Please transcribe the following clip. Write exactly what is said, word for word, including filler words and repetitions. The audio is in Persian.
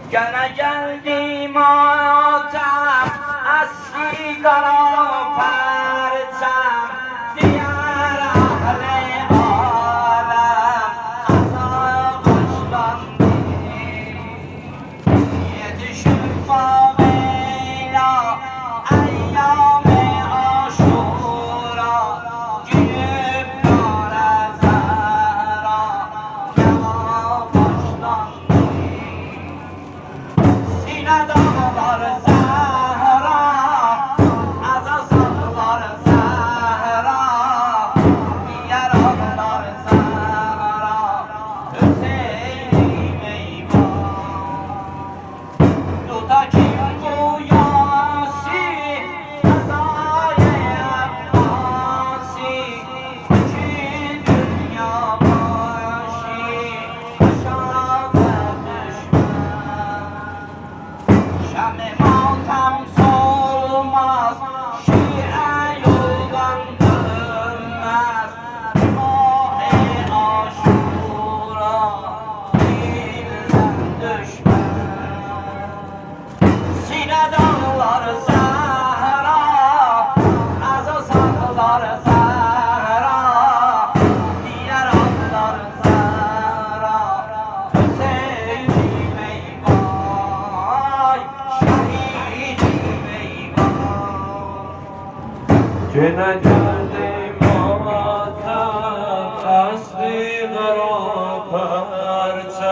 گره گردی ماتم از سیگار و پرچم دیگر اهل عالم عذابش راندی یتشون با ویلا ایام عاشورا جیب دار زهرا جوابش راندی سینه دار زهرا از اصغار زهرا دیگر آدار زهرا حسینی میوان دوتا کیم گویاسی غذای عباسی چی دنیا باشی اشاق دشمن شم ماتم سلماز شیعه یوگان دلمز ماه عاشورا دیلم دشمن سینه دار زهرا از سالار زهرا دیگر آدار زهرا حسینی میوای شهیدی میوای جنگل